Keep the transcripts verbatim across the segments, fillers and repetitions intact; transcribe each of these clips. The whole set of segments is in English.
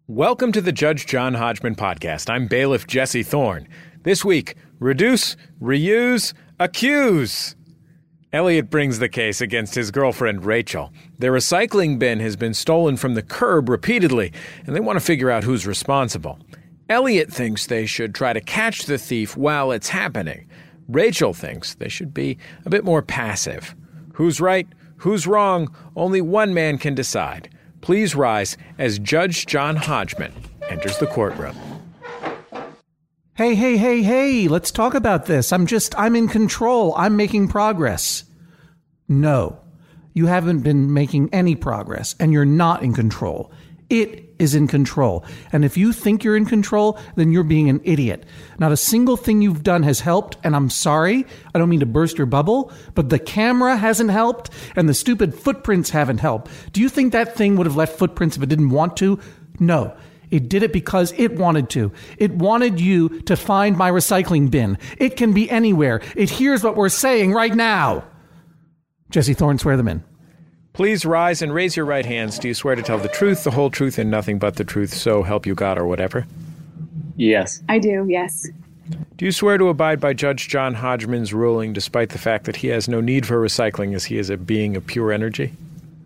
Welcome to the Judge John Hodgman podcast. I'm bailiff Jesse Thorne. This week, reduce, reuse, accuse. Elliot brings the case against his girlfriend, Rachel. Their recycling bin has been stolen from the curb repeatedly, and they want to figure out who's responsible. Elliot thinks they should try to catch the thief while it's happening. Rachel thinks they should be a bit more passive. Who's right? Who's wrong? Only one man can decide. Please rise as Judge John Hodgman enters the courtroom. Hey, hey, hey, hey, let's talk about this. I'm just, I'm in control. I'm making progress. No, you haven't been making any progress, and you're not in control. It is in control. And if you think you're in control, then you're being an idiot. Not a single thing you've done has helped, and I'm sorry. I don't mean to burst your bubble, but the camera hasn't helped, and the stupid footprints haven't helped. Do you think that thing would have left footprints if it didn't want to? No. It did it because it wanted to. It wanted you to find my recycling bin. It can be anywhere. It hears what we're saying right now. Jesse Thorne, swear them in. Please rise and raise your right hands. Do you swear to tell the truth, the whole truth, and nothing but the truth, so help you God or whatever? Yes. I do, yes. Do you swear to abide by Judge John Hodgman's ruling despite the fact that he has no need for recycling as he is a being of pure energy?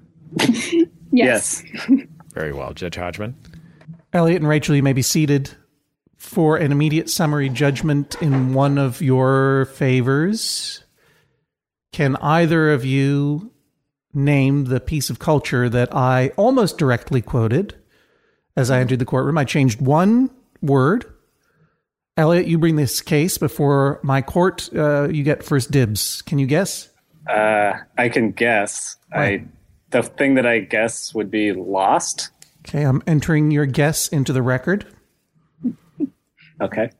Yes. Yes. Very well, Judge Hodgman. Elliot and Rachel, you may be seated for an immediate summary judgment in one of your favors. Can either of you name the piece of culture that I almost directly quoted as I entered the courtroom? I changed one word. Elliot, you bring this case before my court. Uh, you get first dibs. Can you guess? Uh, I can guess. Right. I the thing that I guess would be lost. Okay, I'm entering your guess into the record. Okay.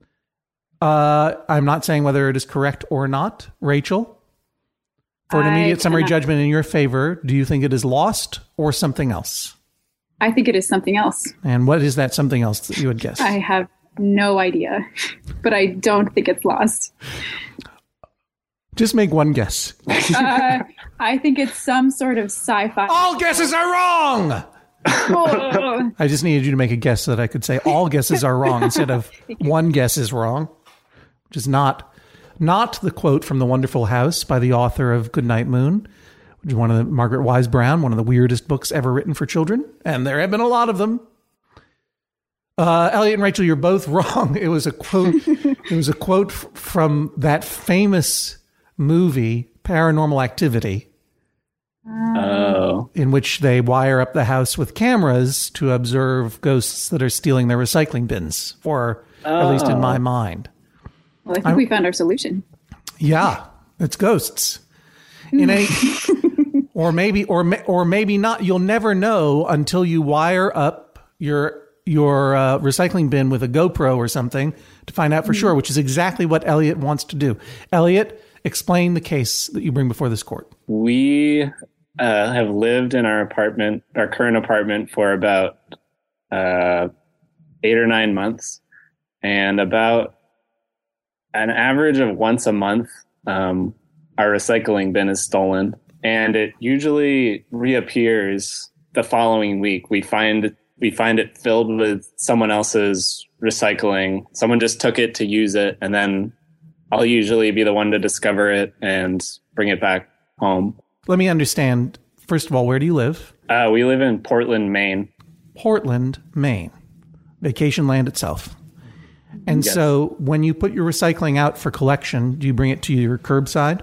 Uh, I'm not saying whether it is correct or not. Rachel, for an I immediate summary cannot- judgment in your favor, do you think it is lost or something else? I think it is something else. And what is that something else that you would guess? I have no idea, but I don't think it's lost. Just make one guess. Uh, I think it's some sort of sci-fi. All guesses are wrong! Oh. I just needed you to make a guess so that I could say all guesses are wrong instead of one guess is wrong, which is not not the quote from The Wonderful House by the author of Goodnight Moon, which is one of the Margaret Wise Brown, one of the weirdest books ever written for children, and there have been a lot of them. Uh, Elliot and Rachel, you're both wrong. It was a quote. It was a quote f- from that famous movie Paranormal Activity, Oh. in which they wire up the house with cameras to observe ghosts that are stealing their recycling bins, or at least in my mind. Well, I think I'm- we found our solution. Yeah, it's ghosts. In a, or maybe, or ma- or maybe not. You'll never know until you wire up your your uh, recycling bin with a GoPro or something to find out for sure, which is exactly what Elliot wants to do. Elliot, explain the case that you bring before this court. We uh, have lived in our apartment, our current apartment, for about uh, eight or nine months, and about an average of once a month, um, our recycling bin is stolen, and it usually reappears the following week. We find we find it filled with someone else's recycling. Someone just took it to use it, and then I'll usually be the one to discover it and bring it back home. Let me understand. First of all, where do you live? Uh, we live in Portland, Maine. Portland, Maine. Vacation land itself. And Yes. so when you put your recycling out for collection, do you bring it to your curbside?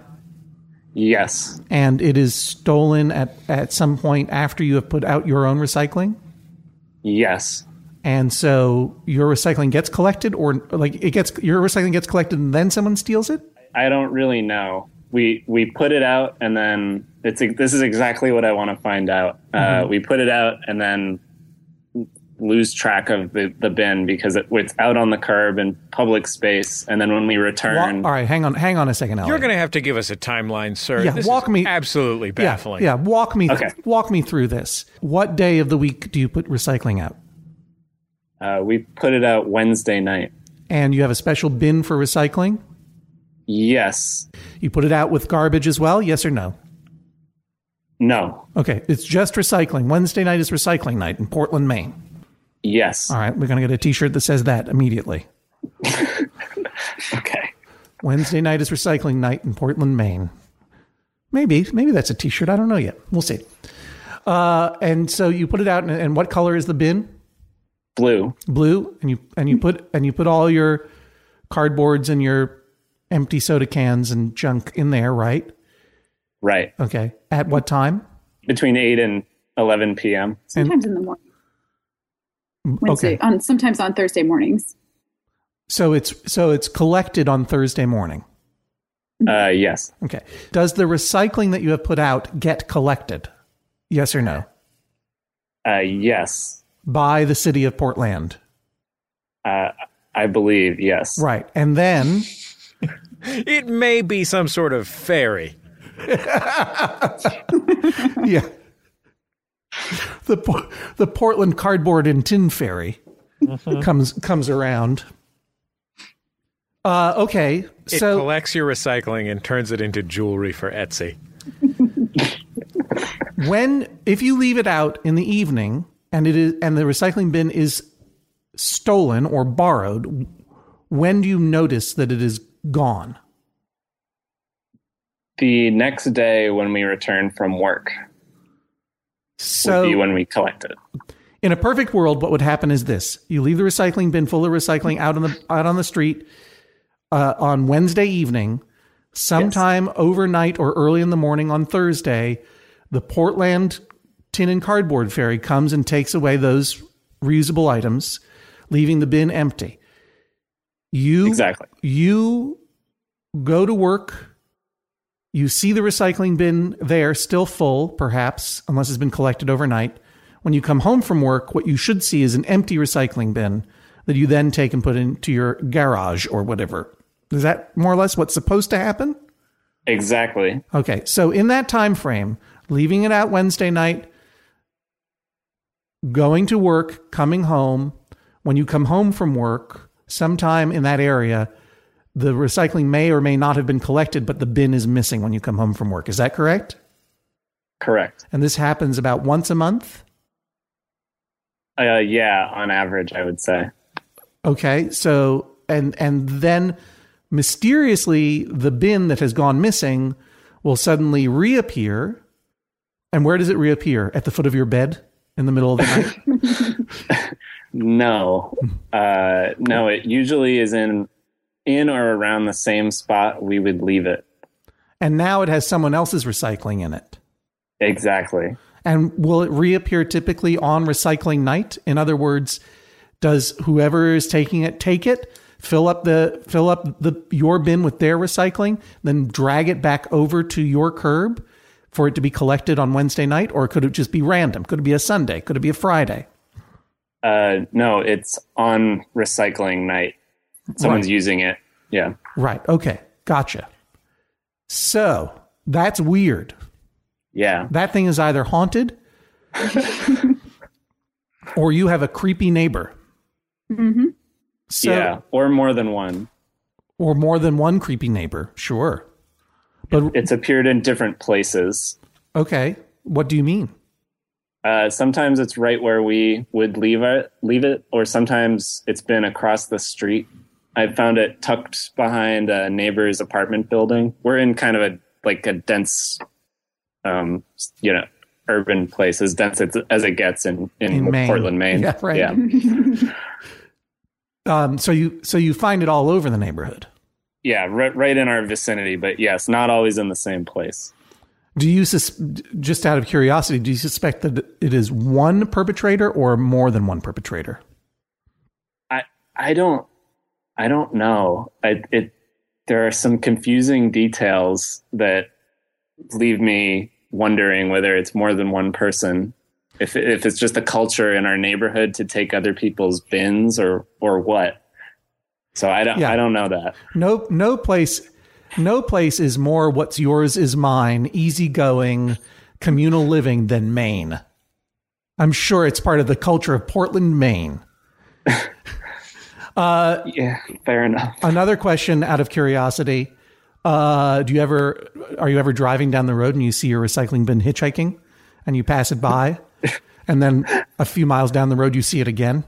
Yes. And it is stolen at, at some point after you have put out your own recycling? Yes. And so your recycling gets collected, or like it gets your recycling gets collected and then someone steals it? I don't really know. We we put it out, and then it's this is exactly what I want to find out. Uh, we put it out and then lose track of the, the bin because it, it's out on the curb in public space, and then when we return, Wa- all right, hang on, hang on a second, Elliot. You're going to have to give us a timeline, sir. Yeah, This walk is me- absolutely yeah, baffling. yeah, walk me, Okay. walk me through this. What day of the week do you put recycling out? uh, we put it out Wednesday night. And you have a special bin for recycling? Yes. You put it out with garbage as well? Yes or no? No. Okay, it's just recycling. Wednesday night is recycling night in Portland, Maine. Yes. All right, we're going to get a T-shirt that says that immediately. Okay. Wednesday night is recycling night in Portland, Maine. Maybe, maybe that's a T-shirt. I don't know yet. We'll see. Uh, and so you put it out, and, and what color is the bin? Blue. Blue, and you and you put and you put all your cardboards and your empty soda cans and junk in there, right? Right. Okay. At what time? Between eight and eleven p.m. Sometimes in the morning. Wednesday, Okay. on sometimes on Thursday mornings. So it's so it's collected on Thursday morning. Uh, yes. Okay. Does the recycling that you have put out get collected? Yes or no? Uh, yes. By the city of Portland. Uh, I believe yes. Right. And then It may be some sort of ferry. yeah. The Po- the Portland Cardboard and Tin Ferry comes comes around. Uh, okay, It so collects your recycling and turns it into jewelry for Etsy. when if you leave it out in the evening and it is and the recycling bin is stolen or borrowed, when do you notice that it is gone? The next day when we return from work So would be when we collect it. in a perfect world, what would happen is this: you leave the recycling bin full of recycling out on the out on the street uh, on Wednesday evening. Sometime yes. overnight or early in the morning on Thursday, the Portland Tin and Cardboard Ferry comes and takes away those reusable items, leaving the bin empty. You exactly. You go to work. You see the recycling bin there, still full, perhaps, unless it's been collected overnight. When you come home from work, what you should see is an empty recycling bin that you then take and put into your garage or whatever. Is that more or less what's supposed to happen? Exactly. Okay, so in that time frame, leaving it out Wednesday night, going to work, coming home, when you come home from work, sometime in that area, the recycling may or may not have been collected, but the bin is missing when you come home from work. Is that correct? Correct. And this happens about once a month? Uh, yeah, on average, I would say. Okay, so, and and then mysteriously, the bin that has gone missing will suddenly reappear. And where does it reappear? At the foot of your bed in the middle of the night? No. Uh, no, it usually is in... in or around the same spot we would leave it. And now it has someone else's recycling in it. Exactly. And will it reappear typically on recycling night? In other words, does whoever is taking it take it, fill up the fill up the your bin with their recycling, then drag it back over to your curb for it to be collected on Wednesday night? Or could it just be random? Could it be a Sunday? Could it be a Friday? Uh, no, it's on recycling night. Someone's right. using it. Yeah. Right. Okay. Gotcha. So that's weird. Yeah. That thing is either haunted or you have a creepy neighbor. Mm-hmm. So, yeah. Or more than one. Or more than one creepy neighbor. Sure. But it's appeared in different places. Okay. What do you mean? Uh, sometimes it's right where we would leave it, leave it, or sometimes it's been across the street. I found it tucked behind a neighbor's apartment building. We're in kind of a like a dense, um, you know, urban place, as dense as, as it gets in in, In Maine. Portland, Maine. Yeah, right. Yeah, Um, so you so you find it all over the neighborhood. yeah, right, right in our vicinity. But yes, not always in the same place. Do you sus- just out of curiosity, do you suspect that it is one perpetrator or more than one perpetrator? I I don't I don't know. I, it there are some confusing details that leave me wondering whether it's more than one person. If if it's just a culture in our neighborhood to take other people's bins or or what. So I don't Yeah. I don't know that. No no place no place is more what's yours is mine, easygoing, communal living than Maine. I'm sure it's part of the culture of Portland, Maine. uh, Yeah, fair enough. another question out of curiosity. Uh, do you ever are you ever driving down the road and you see your recycling bin hitchhiking and you pass it by And then a few miles down the road, you see it again?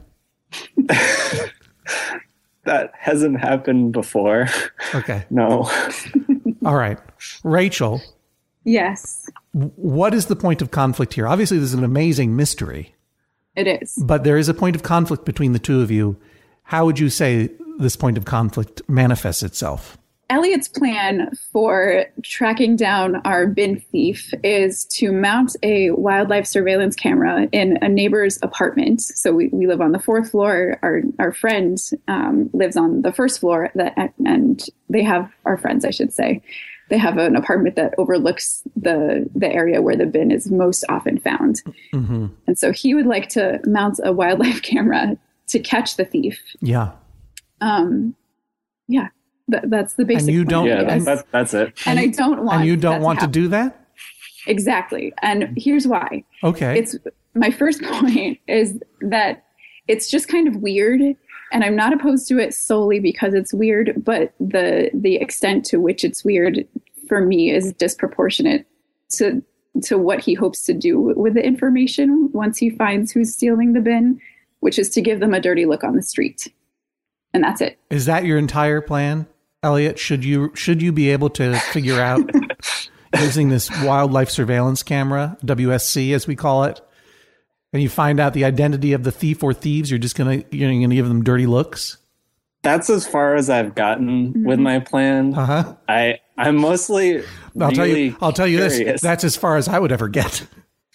That hasn't happened before. Okay. No. All right. Rachel, Yes, what is the point of conflict here? Obviously, there's an amazing mystery, it is. but there is a point of conflict between the two of you. How would you say this point of conflict manifests itself? Elliot's plan for tracking down our bin thief is to mount a wildlife surveillance camera in a neighbor's apartment. So we, we live on the fourth floor. Our our friend um, lives on the first floor, that, and they have, our friends, I should say, they have an apartment that overlooks the, the area where the bin is most often found. Mm-hmm. And so he would like to mount a wildlife camera to catch the thief. Yeah. Um, yeah. Th- that's the basic And you plan, don't- Yeah, yes. that's, that's it. And I don't want And you that don't want to happen. do that? Exactly. And here's why. Okay. It's my first point is that it's just kind of weird, and I'm not opposed to it solely because it's weird, but the the extent to which it's weird for me is disproportionate to to what he hopes to do with the information once he finds who's stealing the bin, which is to give them a dirty look on the street. And that's it. Is that your entire plan, Elliot? Should you should you be able to figure out using this wildlife surveillance camera, W S C as we call it, and you find out the identity of the thief or thieves, you're just gonna you're gonna give them dirty looks? That's as far as I've gotten with my plan. Uh huh. I I'm mostly I'll tell you. really I'll tell you this. curious. That's as far as I would ever get.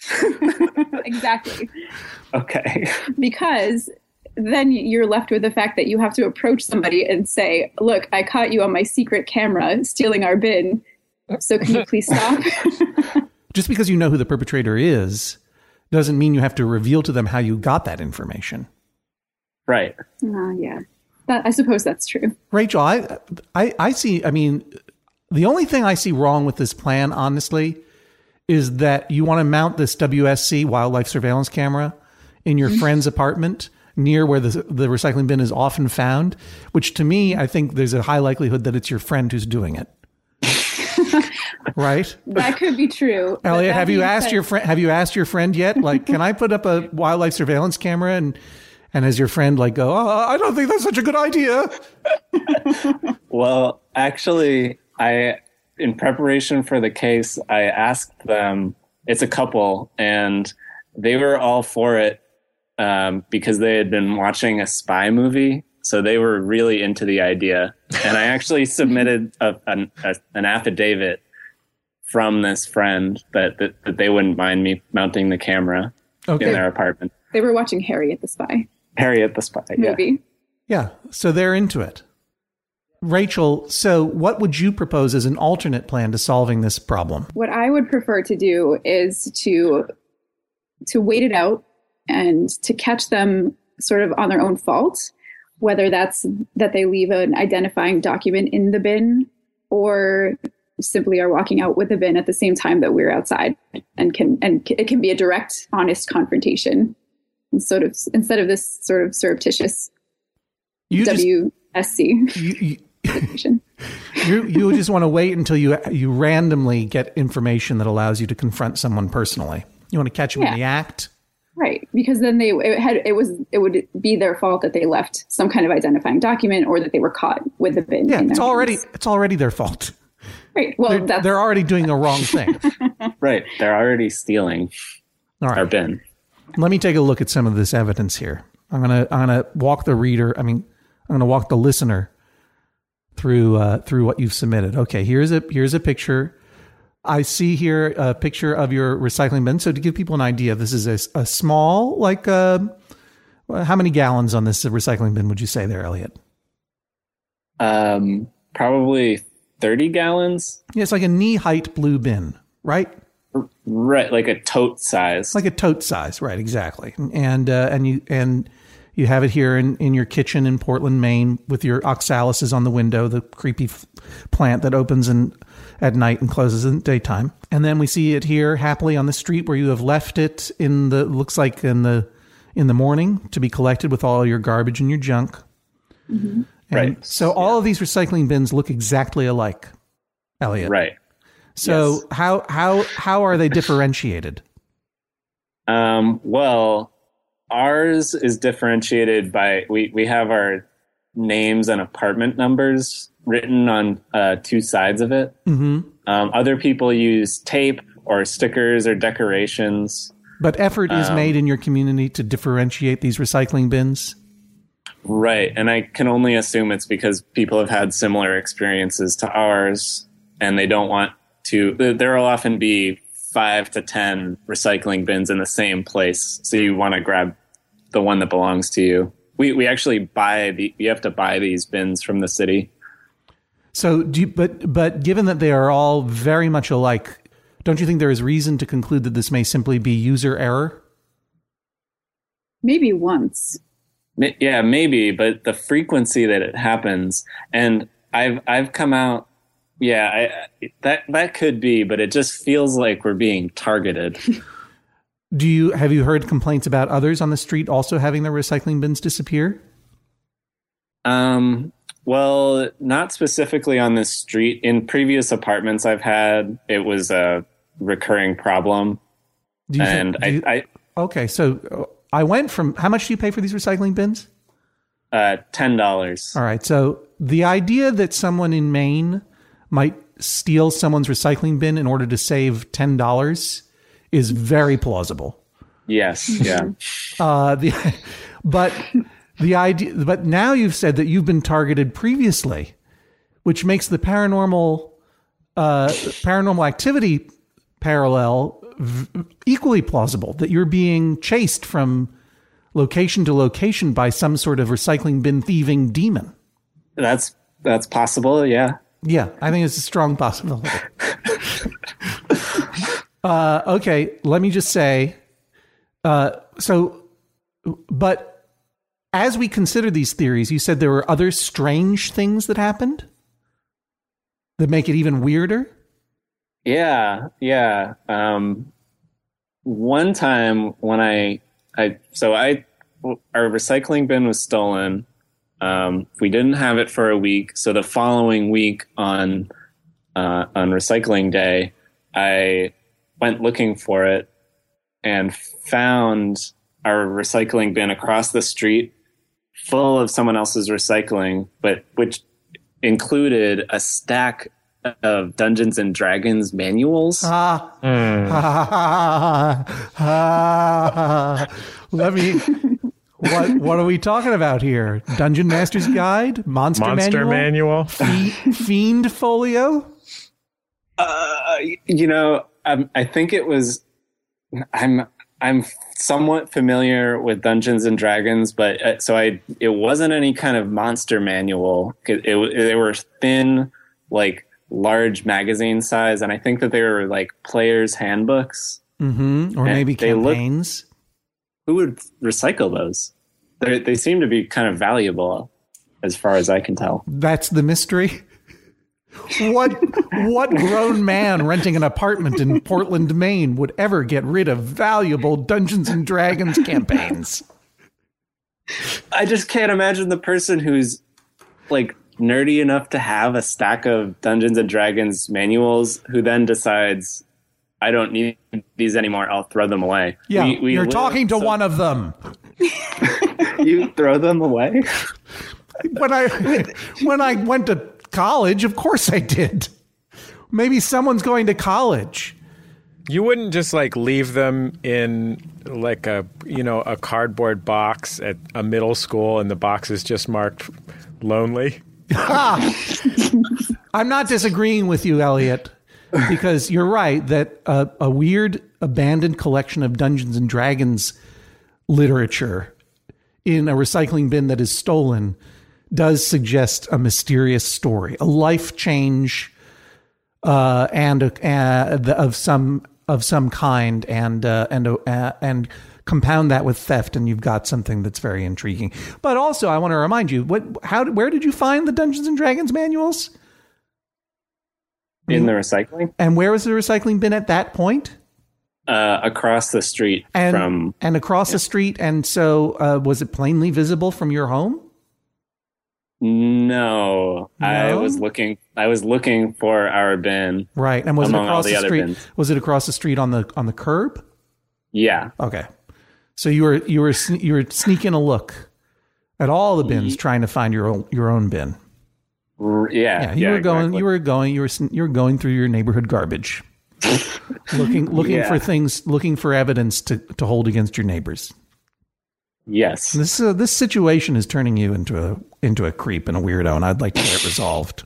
Exactly. Okay. Because then you're left with the fact that you have to approach somebody and say, look, I caught you on my secret camera stealing our bin. So can you please stop? Just because you know who the perpetrator is doesn't mean you have to reveal to them how you got that information. Right. uh, yeah, that, I suppose that's true. Rachel, I, I, I see, I mean, the only thing I see wrong with this plan, honestly, is that you want to mount this W S C wildlife surveillance camera in your friend's apartment near where the, the recycling bin is often found, which to me, I think there's a high likelihood that it's your friend who's doing it. Right? That could be true. But Elliot, that have you being asked said- your friend, have you asked your friend yet? Like, can I put up a wildlife surveillance camera? And, and has your friend like go, oh, I don't think that's such a good idea. Well, actually, I in preparation for the case, I asked them. It's a couple, and they were all for it um, because they had been watching a spy movie, so they were really into the idea. And I actually submitted a, an, a, an affidavit from this friend that, that that they wouldn't mind me mounting the camera Okay. in their apartment. They were watching Harriet the Spy Harriet the Spy. Yeah. movie. Yeah. So they're into it. Rachel, so what would you propose as an alternate plan to solving this problem? What I would prefer to do is to to wait it out and to catch them sort of on their own fault, whether that's that they leave an identifying document in the bin or simply are walking out with the bin at the same time that we're outside, and can and it can be a direct, honest confrontation, and sort of instead of this sort of surreptitious You just W S C you, you, situation. you you just want to wait until you you randomly get information that allows you to confront someone personally. You want to catch them in Yeah. the act. Right, because then they it had it was it would be their fault that they left some kind of identifying document or that they were caught with the bin. Yeah, in it's their already hands. it's already their fault. Right. Well, They're, that's they're already doing the wrong thing. Right. They're already stealing All our right. bin. Let me take a look at some of this evidence here. I'm gonna I'm gonna walk the reader. I mean, I'm gonna walk the listener through uh, through what you've submitted. Okay, here's a here's a picture. I see here a picture of your recycling bin. So to give people an idea, this is a, a small, like, uh, how many gallons on this recycling bin would you say there, Elliot? Um, probably thirty gallons. Yeah, it's like a knee height blue bin, right? Right, like a tote size. Like a tote size, right? Exactly. And uh, and you and you have it here in, in your kitchen in Portland, Maine, with your oxalis on the window, the creepy f- plant that opens in, at night and closes in daytime. And then we see it here happily on the street where you have left it in the looks like in the in the morning to be collected with all your garbage and your junk. Mm-hmm. And Right. so all Yeah. of these recycling bins look exactly alike, Elliot. Right. So Yes. how how how are they differentiated? Um, well, ours is differentiated by we we have our names and apartment numbers written on uh, two sides of it. Mm-hmm. Um, other people use tape or stickers or decorations. But effort is Um, made in your community to differentiate these recycling bins. Right. And I can only assume it's because people have had similar experiences to ours and they don't want to. There will often be five to ten recycling bins in the same place. So you want to grab the one that belongs to you. We we actually buy the, you have to buy these bins from the city. So, do you, but but given that they are all very much alike, don't you think there is reason to conclude that this may simply be user error? Maybe once. Ma- Yeah, maybe, but the frequency that it happens, and I've I've come out, yeah, I, that that could be, but it just feels like we're being targeted. Do you have you heard complaints about others on the street also having their recycling bins disappear? Um, well, not specifically on this street. In previous apartments I've had, it was a recurring problem, Do you and think, do you- I, I okay, so uh, I went from how much do you pay for these recycling bins? uh, ten dollars. All right, so the idea that someone in Maine might steal someone's recycling bin in order to save ten dollars is very plausible. Yes, yeah. Uh, the, but the idea, but now you've said that you've been targeted previously, which makes the paranormal, uh, paranormal activity parallel v- equally plausible. That you're being chased from location to location by some sort of recycling bin thieving demon. That's that's possible. Yeah. Yeah, I think it's a strong possibility. uh, okay, let me just say, uh, so, but as we consider these theories, you said there were other strange things that happened that make it even weirder. Yeah, yeah. Um, one time when I, I, so I, our recycling bin was stolen. Um, we didn't have it for a week. So the following week on, uh, on recycling day, I went looking for it and found our recycling bin across the street full of someone else's recycling, but which included a stack of Dungeons and Dragons manuals. Ah, ah, ah, let me. What what are we talking about here? Dungeon Master's Guide, Monster, Monster Manual, Manual. Fe- Fiend Folio. Uh, you know, um, I think it was. I'm I'm somewhat familiar with Dungeons and Dragons, but uh, so I it wasn't any kind of monster manual. It, it they were thin, like large magazine size, and I think that they were like players' handbooks. Mm-hmm. Or And maybe they look- campaigns. Who would recycle those? They they seem to be kind of valuable, as far as I can tell. That's the mystery. What what grown man renting an apartment in Portland, Maine would ever get rid of valuable Dungeons and Dragons campaigns? I just can't imagine the person who's like nerdy enough to have a stack of Dungeons and Dragons manuals who then decides, I don't need these anymore. I'll throw them away. Yeah, We- we you're live- talking to so- one of them. You throw them away? When I when I went to college, of course I did. Maybe someone's going to college. You wouldn't just like leave them in like a, you know, a cardboard box at a middle school and the box is just marked lonely? I'm not disagreeing with you, Elliot, because you're right that a, a weird abandoned collection of Dungeons and Dragons literature in a recycling bin that is stolen does suggest a mysterious story, a life change, uh, and a, uh, the, of some of some kind, and uh, and uh, and compound that with theft, and you've got something that's very intriguing. But also, I want to remind you, what, how, where did you find the Dungeons and Dragons manuals? In the recycling? And where was the recycling bin at that point? Uh, across the street And from. and across the street, and so uh, was it plainly visible from your home? No, I No? was looking. I was looking for our bin. Right, and was it Among all across the the other street? bins. Was it across the street on the on the curb? Yeah. Okay. So you were you were you were sneaking a look at all the bins, trying to find your own your own bin. R- yeah. Yeah. You yeah, were going. exactly. You were going. You were you were going through your neighborhood garbage, looking looking Yeah. for things, looking for evidence to, to hold against your neighbors. Yes. This uh, this situation is turning you into a into a creep and a weirdo, and I'd like to get it resolved.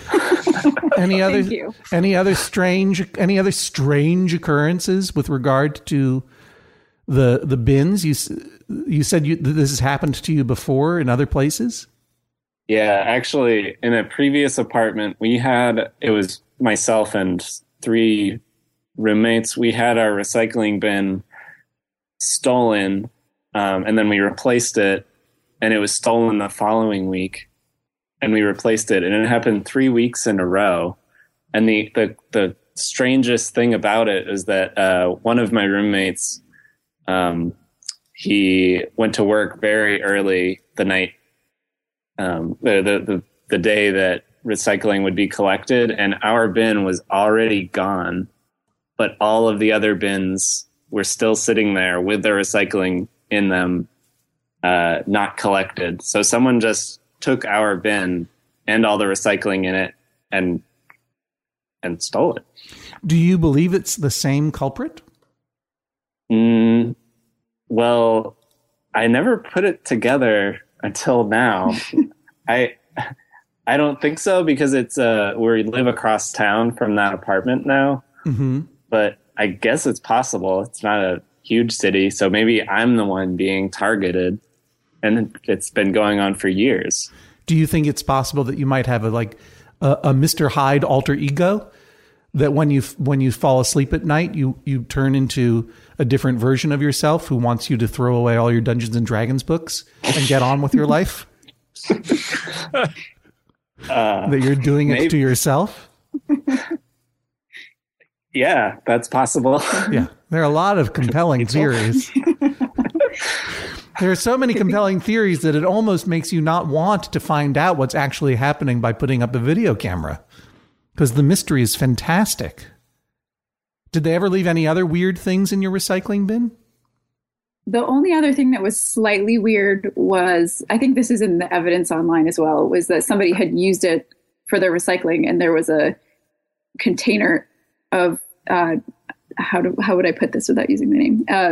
Any other Thank you. any other strange any other strange occurrences with regard to the the bins? You s- you said you, that this has happened to you before in other places. Yeah, actually, in a previous apartment, we had, it was myself and three roommates. We had our recycling bin stolen, um, and then we replaced it, and it was stolen the following week, and we replaced it, and it happened three weeks in a row. And the the, the strangest thing about it is that uh, one of my roommates, um, he went to work very early the night. Um, the, the, the, the day that recycling would be collected, and our bin was already gone, but all of the other bins were still sitting there with the recycling in them, uh, not collected. So someone just took our bin and all the recycling in it and, and stole it. Do you believe it's the same culprit? Mm, well, I never put it together until now. I I don't think so, because it's uh we live across town from that apartment now. Mm-hmm. But I guess it's possible. It's not a huge city, so maybe I'm the one being targeted, and it's been going on for years. Do you think it's possible that you might have a like a, a Mister Hyde alter ego, that when you when you fall asleep at night, you you turn into a different version of yourself who wants you to throw away all your Dungeons and Dragons books and get on with your life? Uh, That you're doing it maybe. to yourself? Yeah, that's possible. Yeah. There are a lot of compelling theories. There are so many compelling theories that it almost makes you not want to find out what's actually happening by putting up a video camera, because the mystery is fantastic. Did they ever leave any other weird things in your recycling bin? The only other thing that was slightly weird was, I think this is in the evidence online as well, was that somebody had used it for their recycling, and there was a container of, uh, how do how would I put this without using the name? Uh,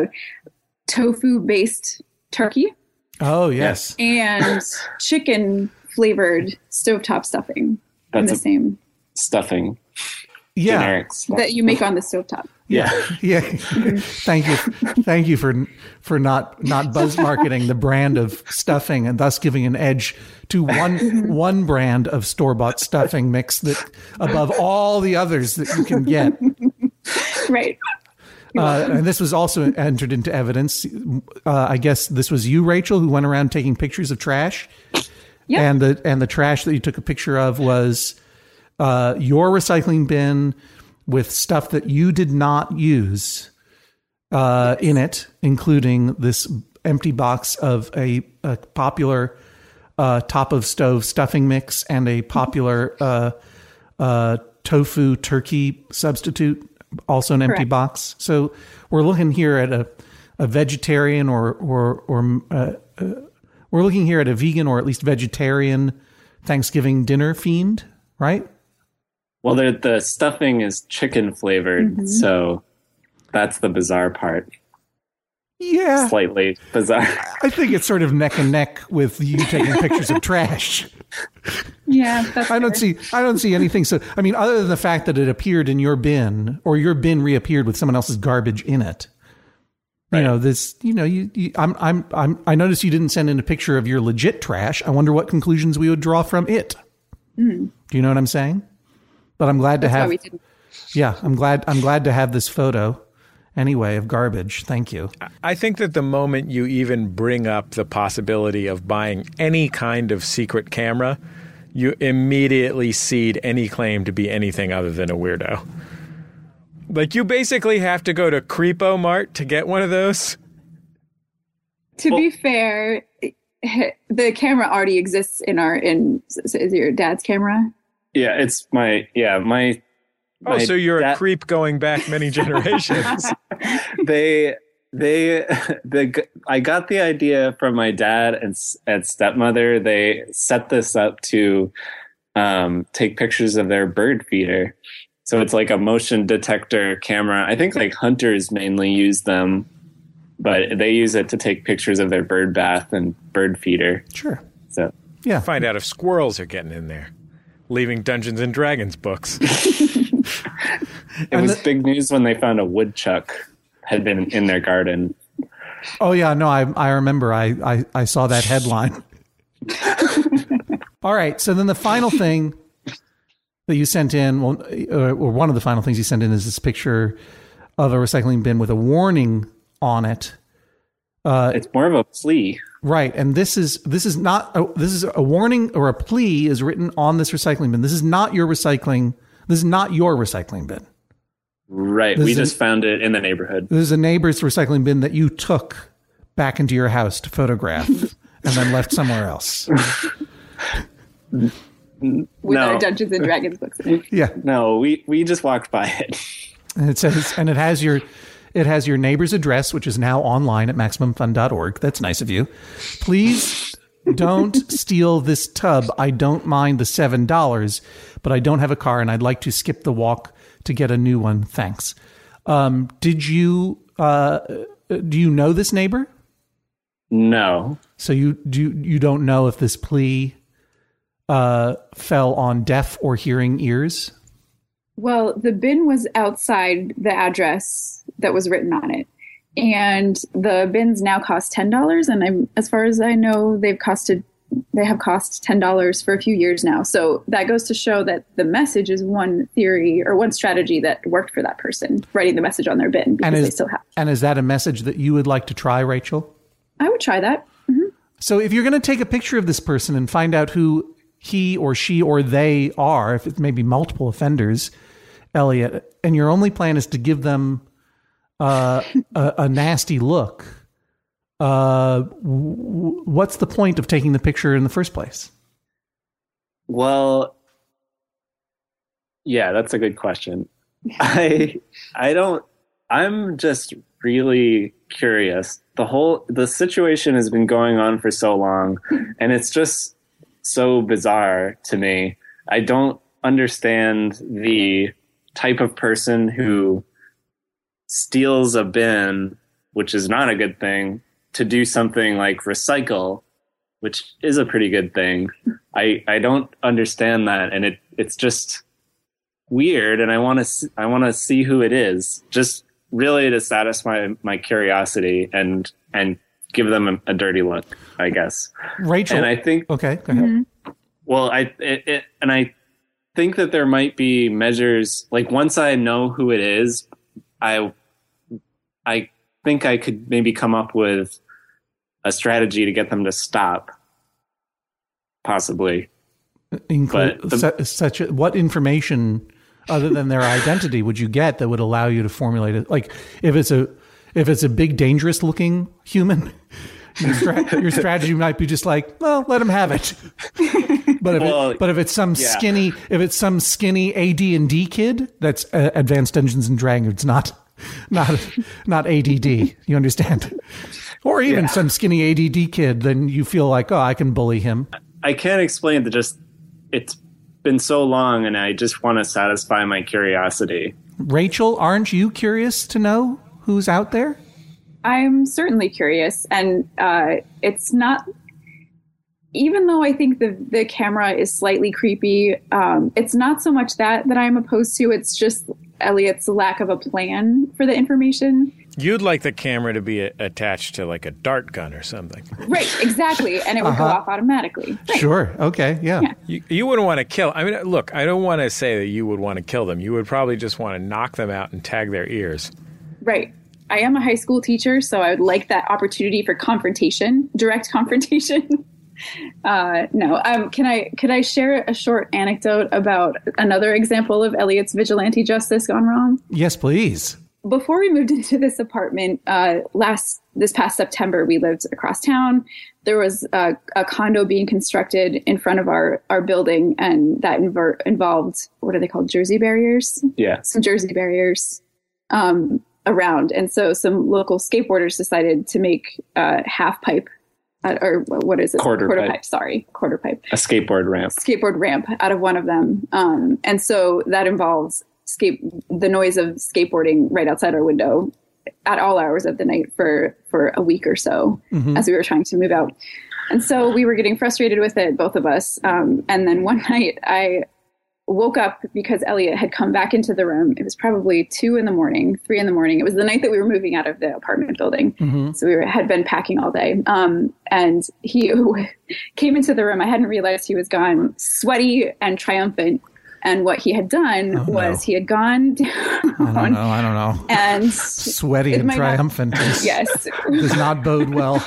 tofu-based turkey. Oh, yes. And chicken flavored stovetop stuffing That's in the a- same Stuffing. Yeah. Generic stuff. that you make on the stovetop. Yeah. Yeah. Thank you. Thank you for for not not buzz marketing the brand of stuffing and thus giving an edge to one one brand of store-bought stuffing mix that above all the others that you can get. Right. Uh, and this was also entered into evidence. Uh, I guess this was you, Rachel, who went around taking pictures of trash. Yeah. And the and the trash that you took a picture of was uh, your recycling bin with stuff that you did not use uh, in it, including this empty box of a, a popular uh, top of stove stuffing mix and a popular uh, uh, tofu turkey substitute, also an empty Correct. box. So we're looking here at a, a vegetarian or or or uh, uh, we're looking here at a vegan or at least vegetarian Thanksgiving dinner fiend, right? Well, the the stuffing is chicken flavored, Mhm. so that's the bizarre part. Yeah, Slightly bizarre. I think it's sort of neck and neck with you taking pictures of trash. Yeah. That's I don't fair. see. I don't see anything. So, I mean, other than the fact that it appeared in your bin, or your bin reappeared with someone else's garbage in it. You Right. know this. You know, you. you I'm. I'm. I'm. I noticed you didn't send in a picture of your legit trash. I wonder what conclusions we would draw from it. Mm. Do you know what I'm saying? But I'm glad That's to why have. we didn't. Yeah, I'm glad. I'm glad to have this photo. Anyway, of garbage. Thank you. I think that the moment you even bring up the possibility of buying any kind of secret camera, you immediately cede any claim to be anything other than a weirdo. Like, you basically have to go to Creepo Mart to get one of those. To be fair, the camera already exists in our in. Is it your dad's camera? Yeah, it's my yeah my. Oh, my so you're a dad- creep going back many generations. they They, the I got the idea from my dad and and stepmother. They set this up to um, take pictures of their bird feeder. So it's like a motion detector camera. I think like hunters mainly use them, but they use it to take pictures of their bird bath and bird feeder. Sure. So yeah, find out if squirrels are getting in there, leaving Dungeons and Dragons books. It and was the- big news when they found a woodchuck had been in their garden. Oh yeah, no, I I remember. I I, I saw that headline. All right, so then the final thing that you sent in, well, uh, or one of the final things you sent in, is this picture of a recycling bin with a warning on it. Uh, it's more of a plea, right? And this is this is not a, this is a warning or a plea is written on this recycling bin. This is not your recycling. This is not your recycling bin. Right. This we is just a, found it in the neighborhood. This is a neighbor's recycling bin that you took back into your house to photograph and then left somewhere else. With no. our Dungeons and Dragons books in it. Yeah. No, we, we just walked by it. And it says, and it has your, it has your neighbor's address, which is now online at maximum fun dot org. That's nice of you. Please don't steal this tub. I don't mind the seven dollars, but I don't have a car and I'd like to skip the walk to get a new one. Thanks. Um, did you, uh, do you know this neighbor? No. So you do, you don't know if this plea, uh, fell on deaf or hearing ears? Well, the bin was outside the address that was written on it. And the bins now cost ten dollars. And I'm, as far as I know, they've costed, they have cost ten dollars for a few years now. So that goes to show that the message is one theory or one strategy that worked for that person, writing the message on their bin, because and is, they still have. And is that a message that you would like to try, Rachel? I would try that. Mm-hmm. So if you're going to take a picture of this person and find out who he or she or they are, if it's maybe multiple offenders, Elliot, and your only plan is to give them uh, a, a nasty look, uh, w- what's the point of taking the picture in the first place? Well, yeah, that's a good question. I I don't I'm just really curious. The whole the situation has been going on for so long, and it's just so bizarre to me. I don't understand the type of person who steals a bin, which is not a good thing, to do something like recycle, which is a pretty good thing. I, I don't understand that. And it, it's just weird. And I want to, I want to see who it is, just really to satisfy my curiosity and, and give them a, a dirty look, I guess. Rachel. And I think, okay, go ahead. Mm-hmm. well, I, it, it, and I think that there might be measures, like once I know who it is, I, I think I could maybe come up with a strategy to get them to stop, possibly. Include But the- su- such a, what information other than their identity would you get that would allow you to formulate it? Like if it's a if it's a big dangerous looking human, your, stra- your strategy might be just like, well, let him have it. But if Well, it, but if it's some yeah. skinny if it's some skinny A D and D kid, that's uh, Advanced Dungeons and Dragons, not not not A D D. You understand? Or even Yeah. some skinny A D D kid, then you feel like, oh, I can bully him. I can't explain that. Just it's been so long, and I just want to satisfy my curiosity. Rachel, aren't you curious to know who's out there? I'm certainly curious, and uh, it's not. Even though I think the the camera is slightly creepy, um, it's not so much that that I'm opposed to. It's just Elliot's lack of a plan for the information. You'd like the camera to be a- attached to like a dart gun or something. Right, exactly, and it would go Uh-huh. off automatically. Right. Sure. Okay. Yeah. Yeah. You, you wouldn't want to kill. I mean, look, I don't want to say that you would want to kill them. You would probably just want to knock them out and tag their ears. Right. I am a high school teacher, so I would like that opportunity for confrontation, direct confrontation. Uh, no, um, can I could I share a short anecdote about another example of Elliot's vigilante justice gone wrong? Yes, please. Before we moved into this apartment uh, last this past September, we lived across town. There was a, a condo being constructed in front of our, our building, and that inver- involved, what are they called, Jersey barriers? Yeah. Some Jersey barriers. Um, around. And so some local skateboarders decided to make a half pipe, uh, or what is it? Quarter, quarter pipe. pipe. Sorry, quarter pipe. A skateboard ramp. Skateboard ramp out of one of them. Um, and so that involves skate the noise of skateboarding right outside our window at all hours of the night for, for a week or so mm-hmm. as we were trying to move out. And so we were getting frustrated with it, both of us. Um, and then one night I woke up because Elliot had come back into the room. It was probably two in the morning, three in the morning. It was the night that we were moving out of the apartment building. Mm-hmm. So we were, had been packing all day. Um, and he came into the room. I hadn't realized he was gone, sweaty and triumphant. And what he had done oh, was no. he had gone down. I don't know. I don't know. And sweaty and triumphant. Not, is, yes. Does not bode well.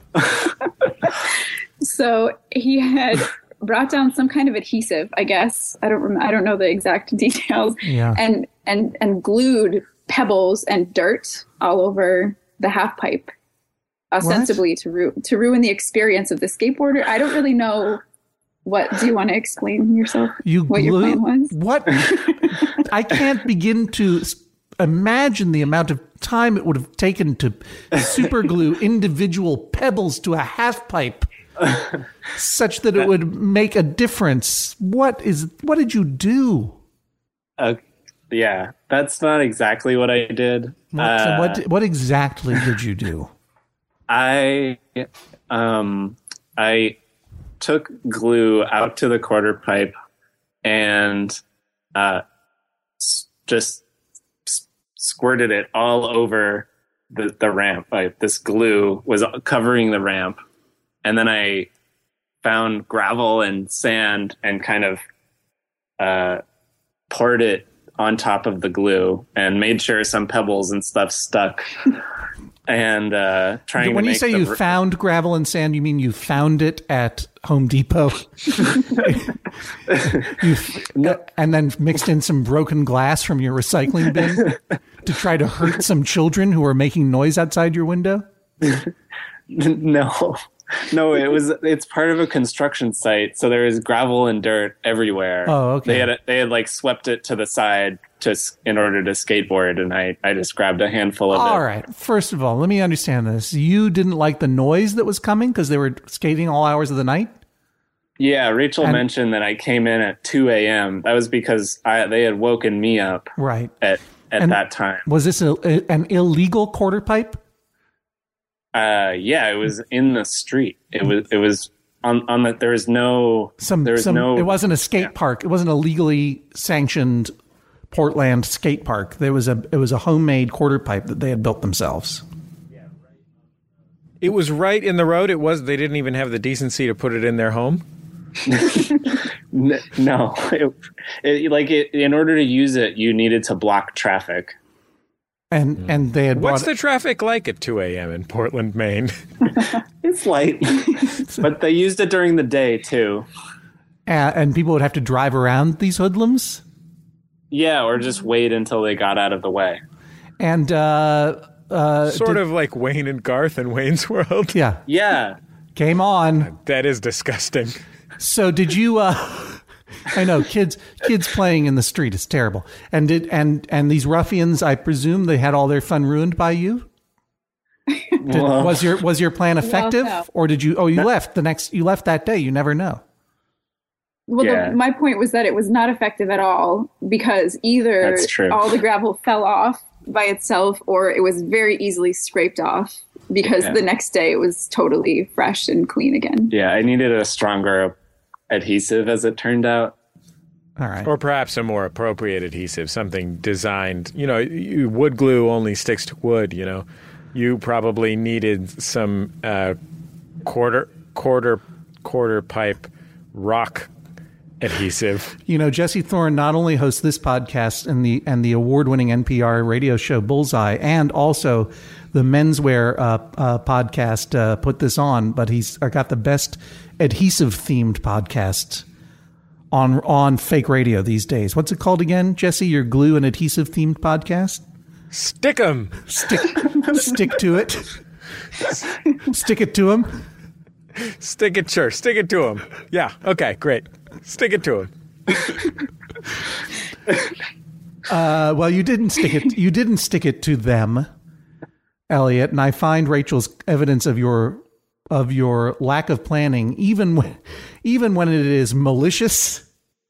So he had brought down some kind of adhesive, I guess. I don't rem- I don't know the exact details. Yeah. And and and glued pebbles and dirt all over the half pipe, ostensibly what? to ru- to ruin the experience of the skateboarder. I don't really know. What do you want to explain yourself? You what glue, your plan was? What? I can't begin to imagine the amount of time it would have taken to super glue individual pebbles to a half pipe such that it would make a difference. What is? What did you do? Uh, yeah, that's not exactly what I did. What, uh, what, what exactly did you do? I, um, I. took glue out to the quarter pipe and uh, s- just s- squirted it all over the, the ramp. Like this glue was covering the ramp. And then I found gravel and sand and kind of uh, poured it on top of the glue and made sure some pebbles and stuff stuck. And uh, trying when to you make say the you r- found gravel and sand, you mean you found it at Home Depot, you, no. and then mixed in some broken glass from your recycling bin to try to hurt some children who are making noise outside your window? No, no, it was. It's part of a construction site, so there is gravel and dirt everywhere. Oh, okay. They had they had like swept it to the side to in order to skateboard, and I I just grabbed a handful of all it. All right. First of all, let me understand this. You didn't like the noise that was coming because they were skating all hours of the night? Yeah, Rachel and, mentioned that I came in at two a.m. That was because I they had woken me up. Right. At at and that time. Was this a, a, an illegal quarter pipe? Uh, yeah, it was in the street. It was it was on on the. There was no. Some. There was some no. It wasn't a skate yeah. park. It wasn't a legally sanctioned Portland skate park. There was a. It was a homemade quarter pipe that they had built themselves. It was right in the road. It was. They didn't even have the decency to put it in their home. No, it, it, like it, in order to use it, you needed to block traffic. And mm. and they had. What's brought, the traffic like at two a.m. in Portland, Maine? It's light, but they used it during the day too. Uh, and people would have to drive around these hoodlums. Yeah, or just wait until they got out of the way. And uh, uh, sort did, of like Wayne and Garth in Wayne's World. Yeah, yeah. Game on. That is disgusting. So did you? Uh, I know kids kids playing in the street is terrible. And did and and these ruffians, I presume they had all their fun ruined by you? Did, was your was your plan effective, well, no. or did you? Oh, you no. left the next. You left that day. You never know. Well, yeah. the, my point was that it was not effective at all because either all the gravel fell off by itself, or it was very easily scraped off because yeah. the next day it was totally fresh and clean again. Yeah, I needed a stronger adhesive, as it turned out. All right. Or perhaps a more appropriate adhesive, something designed, you know, you, wood glue only sticks to wood, you know. You probably needed some uh, quarter, quarter, quarter pipe rock adhesive. You know, Jesse Thorne not only hosts this podcast and the and the award-winning N P R radio show Bullseye, and also the menswear uh, uh, podcast uh, Put This On, but he's got the best adhesive-themed podcast on on fake radio these days. What's it called again, Jesse? Your glue and adhesive-themed podcast? Stick 'em. Stick, stick to it. Stick it to him. Stick it, sure. Stick it to him. Yeah. Okay. Great. Stick it to him. Uh, well, you didn't stick it. You didn't stick it to them, Elliot. And I find Rachel's evidence of your of your lack of planning, even when, even when it is malicious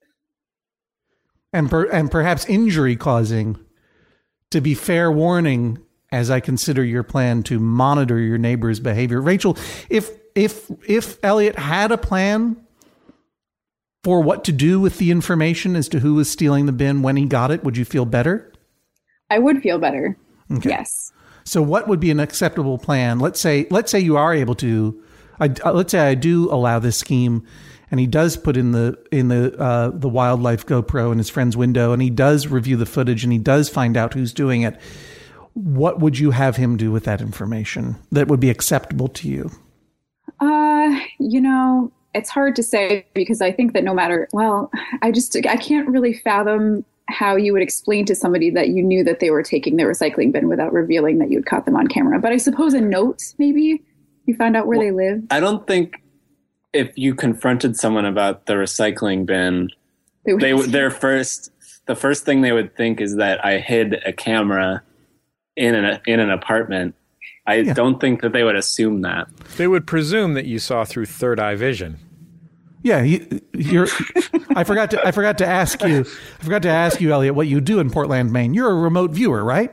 and per, and perhaps injury causing, to be fair warning, as I consider your plan to monitor your neighbor's behavior. Rachel, if if if Elliot had a plan for what to do with the information as to who was stealing the bin when he got it, would you feel better? I would feel better. Okay. Yes. So what would be an acceptable plan? Let's say let's say you are able to. I, uh, let's say I do allow this scheme, and he does put in the in the uh, the wildlife GoPro in his friend's window, and he does review the footage, and he does find out who's doing it. What would you have him do with that information that would be acceptable to you? Uh, you know, it's hard to say, because I think that no matter, well, I just, I can't really fathom how you would explain to somebody that you knew that they were taking the recycling bin without revealing that you'd caught them on camera. But I suppose a note, maybe you found out where well, they live. I don't think if you confronted someone about the recycling bin, they, they their first, the first thing they would think is that I hid a camera in an in an apartment. I yeah. don't think that they would assume that. They would presume that you saw through third eye vision. Yeah, you, you're. I forgot to. I forgot to ask you. I forgot to ask you, Elliot, what you do in Portland, Maine. You're a remote viewer, right?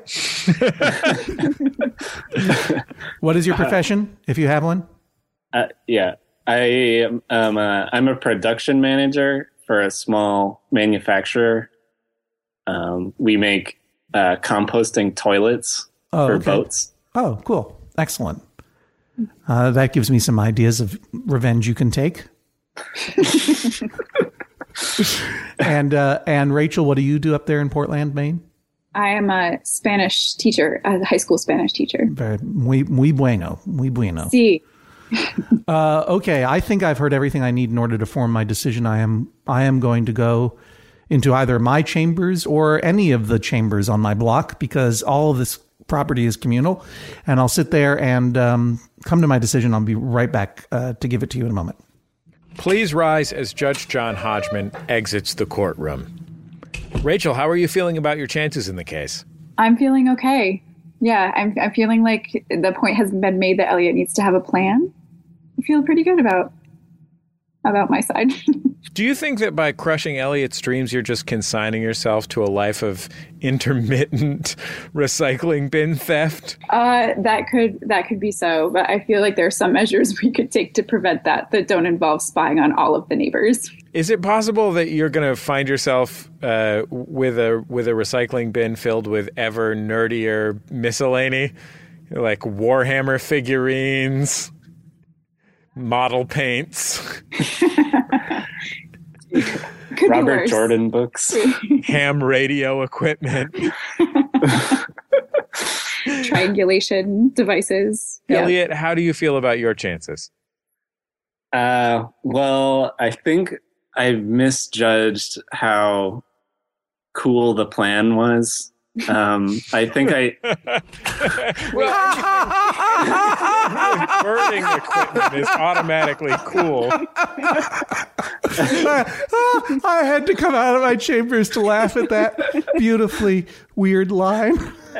What is your profession, if you have one? Uh, yeah, I am. Um, uh, I'm a production manager for a small manufacturer. Um, we make uh, composting toilets oh, for okay. boats. Oh, cool! Excellent. Uh, that gives me some ideas of revenge you can take. and uh, and Rachel, what do you do up there in Portland, Maine? I am a Spanish teacher, a high school Spanish teacher. Very muy, muy bueno, muy bueno. Sí. uh, okay, I think I've heard everything I need in order to form my decision. I am I am going to go into either my chambers or any of the chambers on my block, because all of this property is communal, and I'll sit there and um, come to my decision. I'll be right back uh, to give it to you in a moment. Please rise as Judge John Hodgman exits the courtroom. Rachel, how are you feeling about your chances in the case? I'm feeling okay. Yeah, I'm, I'm feeling like the point has been made that Elliot needs to have a plan. I feel pretty good about about my side. Do you think that by crushing Elliot's dreams, you're just consigning yourself to a life of intermittent recycling bin theft? Uh, that could that could be so, but I feel like there are some measures we could take to prevent that that don't involve spying on all of the neighbors. Is it possible that you're going to find yourself uh, with a with a recycling bin filled with ever nerdier miscellany, like Warhammer figurines, model paints, Robert Jordan books, ham radio equipment, triangulation devices? Elliot, yeah. How do you feel about your chances? Uh, well, I think I misjudged how cool the plan was. Um, I think I. Well, burning equipment is automatically cool. I, I had to come out of my chambers to laugh at that beautifully weird line.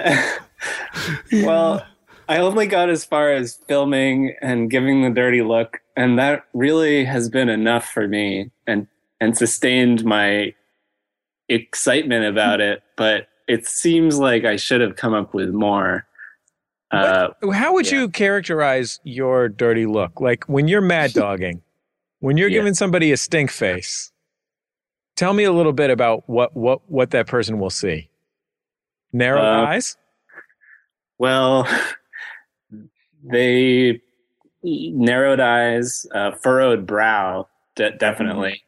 Well, I only got as far as filming and giving the dirty look, and that really has been enough for me and, and sustained my excitement about it. But it seems like I should have come up with more. Uh, what, how would yeah. you characterize your dirty look? Like when you're mad dogging, when you're yeah. giving somebody a stink face, tell me a little bit about what, what, what that person will see. Narrow uh, eyes? Well, they narrowed eyes, uh, furrowed brow, de- definitely.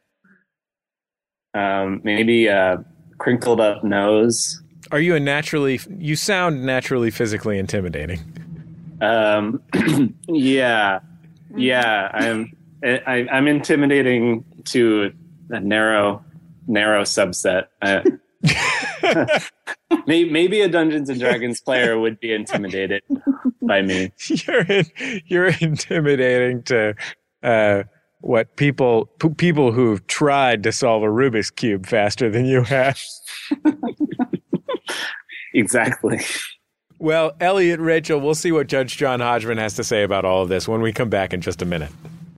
Um, maybe a crinkled up nose. Are you a naturally, you sound naturally physically intimidating. Um, yeah, yeah, I'm, I, I'm intimidating to a narrow, narrow subset. Uh, maybe, maybe a Dungeons and Dragons player would be intimidated by me. You're, in, you're intimidating to, uh, what people, p- people who've tried to solve a Rubik's Cube faster than you have. Exactly. Well, Elliot, Rachel, we'll see what Judge John Hodgman has to say about all of this when we come back in just a minute.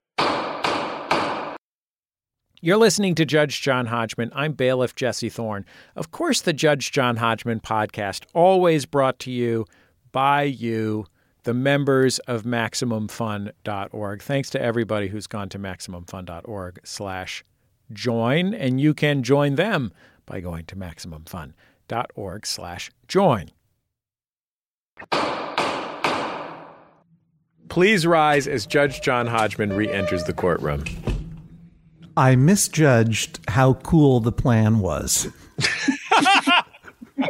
You're listening to Judge John Hodgman. I'm bailiff Jesse Thorne. Of course, the Judge John Hodgman podcast, always brought to you by you, the members of Maximum Fun dot org. Thanks to everybody who's gone to Maximum Fun dot org slash join, and you can join them by going to Maximum Fun dot org slash join. Please rise as Judge John Hodgman re-enters the courtroom. I misjudged how cool the plan was. You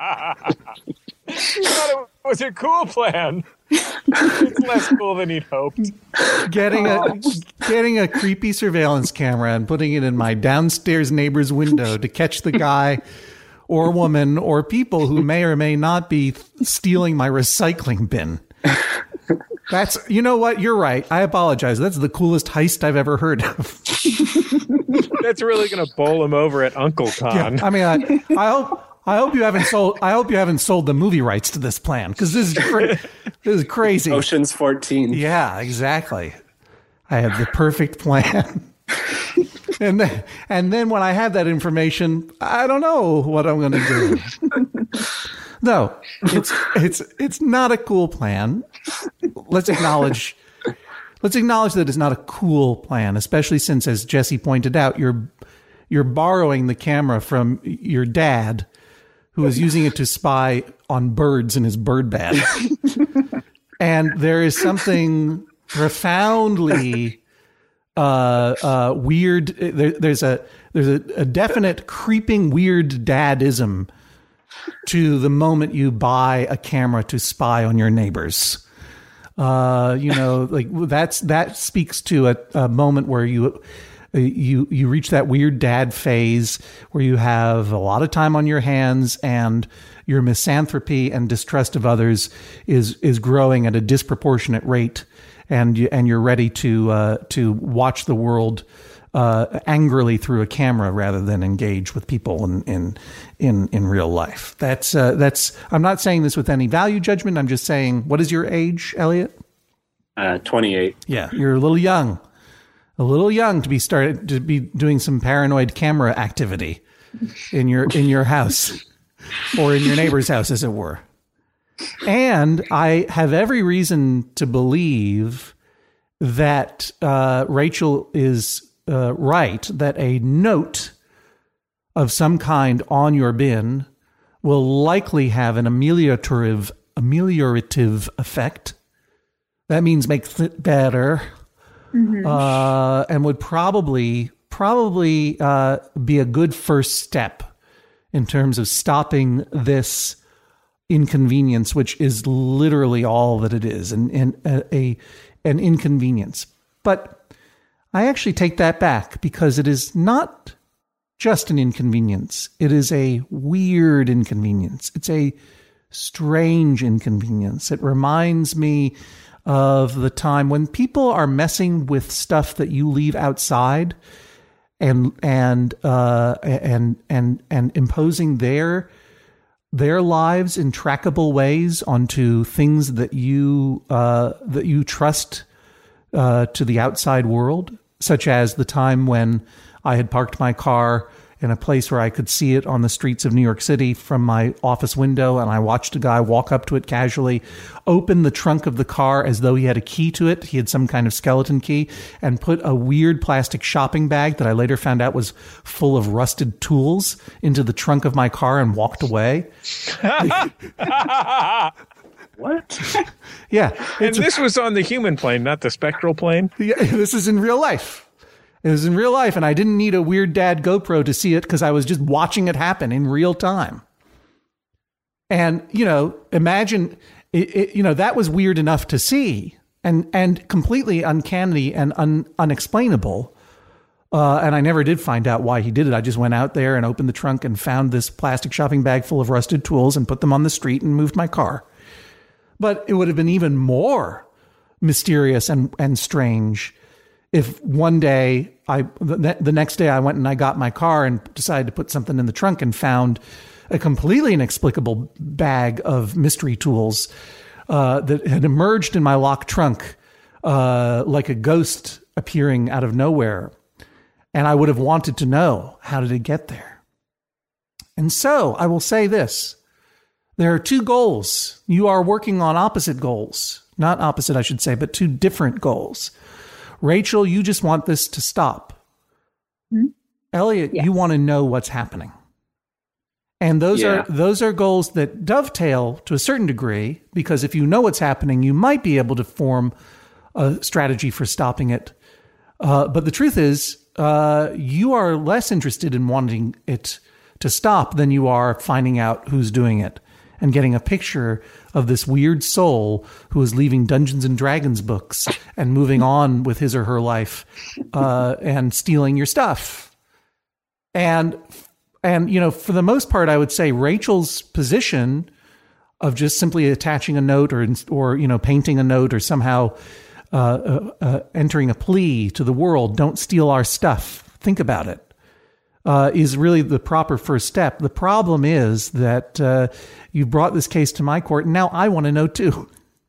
thought it was a cool plan. It's less cool than he'd hoped. Getting a getting a creepy surveillance camera and putting it in my downstairs neighbor's window to catch the guy or woman or people who may or may not be stealing my recycling bin. That's, you know what? You're right. I apologize. That's the coolest heist I've ever heard of. That's really going to bowl him over at Uncle Con. Yeah, I mean, I, I hope I hope you haven't sold. I hope you haven't sold the movie rights to this plan, because this is cra- this is crazy. Ocean's fourteen. Yeah, exactly. I have the perfect plan. And then, and then when I have that information, I don't know what I'm going to do. No, it's it's it's not a cool plan. Let's acknowledge let's acknowledge that it's not a cool plan, especially since, as Jesse pointed out, you're you're borrowing the camera from your dad, who is using it to spy on birds in his bird bath. And there is something profoundly uh, uh, weird. There, there's a there's a, a definite creeping weird dadism to the moment you buy a camera to spy on your neighbors. Uh, you know, like that's that speaks to a, a moment where you you you reach that weird dad phase where you have a lot of time on your hands and your misanthropy and distrust of others is is growing at a disproportionate rate, and you and you're ready to uh, to watch the world uh, angrily through a camera rather than engage with people in in in, in real life. That's uh, that's. I'm not saying this with any value judgment. I'm just saying, what is your age, Elliot? Uh, twenty-eight. Yeah, you're a little young. A little young to be started to be doing some paranoid camera activity in your in your house or in your neighbor's house, as it were. And I have every reason to believe that uh, Rachel is uh, right, that a note of some kind on your bin will likely have an ameliorative ameliorative effect. That means make it better. Mm-hmm. Uh, and would probably probably uh, be a good first step in terms of stopping this inconvenience, which is literally all that it is, and, and a, a an inconvenience. But I actually take that back, because it is not just an inconvenience. It is a weird inconvenience. It's a strange inconvenience. It reminds me of the time when people are messing with stuff that you leave outside and and uh, and and and imposing their their lives in trackable ways onto things that you uh, that you trust uh, to the outside world, such as the time when I had parked my car in a place where I could see it on the streets of New York City from my office window, and I watched a guy walk up to it casually, open the trunk of the car as though he had a key to it. He had some kind of skeleton key, and put a weird plastic shopping bag that I later found out was full of rusted tools into the trunk of my car and walked away. What? Yeah. And this was on the human plane, not the spectral plane? Yeah, this is in real life. It was in real life, and I didn't need a weird dad GoPro to see it, because I was just watching it happen in real time. And, you know, imagine, it, it, you know, that was weird enough to see, and, and completely uncanny and un, unexplainable. Uh, and I never did find out why he did it. I just went out there and opened the trunk and found this plastic shopping bag full of rusted tools and put them on the street and moved my car. But it would have been even more mysterious and, and strange if one day I, the, the next day I went and I got my car and decided to put something in the trunk and found a completely inexplicable bag of mystery tools uh, that had emerged in my locked trunk uh, like a ghost appearing out of nowhere. And I would have wanted to know, how did it get there? And so I will say this. There are two goals. You are working on opposite goals. Not opposite, I should say, but two different goals. Rachel, you just want this to stop. Mm-hmm. Elliot, yes. You want to know what's happening. And those yeah. are those are goals that dovetail to a certain degree, because if you know what's happening, you might be able to form a strategy for stopping it. Uh, but the truth is, uh, you are less interested in wanting it to stop than you are finding out who's doing it and getting a picture of this weird soul who is leaving Dungeons and Dragons books and moving on with his or her life uh, and stealing your stuff. And, and you know, for the most part, I would say Rachel's position of just simply attaching a note or, or you know, painting a note or somehow uh, uh, uh, entering a plea to the world, don't steal our stuff. Think about it. Uh, is really the proper first step. The problem is that uh, you brought this case to my court, and now I want to know too.